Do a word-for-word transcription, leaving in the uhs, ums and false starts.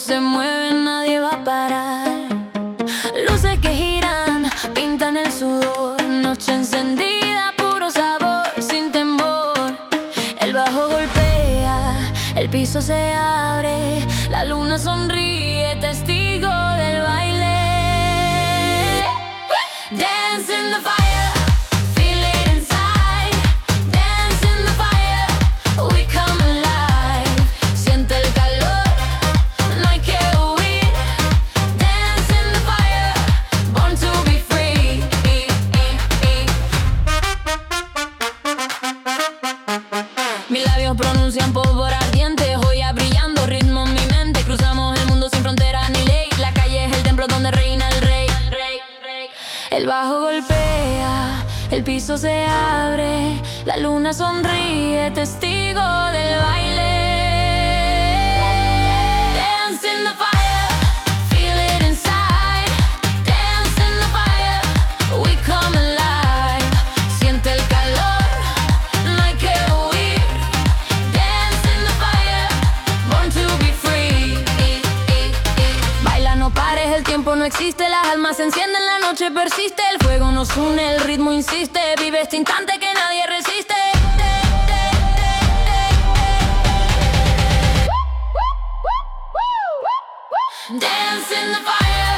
se mueve, nadie va a parar. Luces que giran, pintan el sudor. Noche encendida, puro sabor, sin temor. El bajo golpea, el piso se abre. La luna sonríe, testigo del baile. Dance in the fire, feel it inside. Dance in the fire, we come alive. Siente el calor, no hay que huir. Dance in the fire, born to be free. Mis labios pronuncian pólvora ardiente, joya brillando, ritmo en mi mente. Cruzamos el mundo sin fronteras ni ley. La calle es el templo donde reina el rey. El bajo golpea, el piso se abre. La luna sonríe, testigo del baile. Dance in the fire, feel it inside. Dance in the fire, we come alive. Siente el calor, no hay que huir. Dance in the fire, born to be free. Baila, no pares, el tiempo no existe. Las almas se encienden, la noche persiste. El fuego nos une, el ritmo insiste. Vive este instante que nadie resiste. Dance in the fire.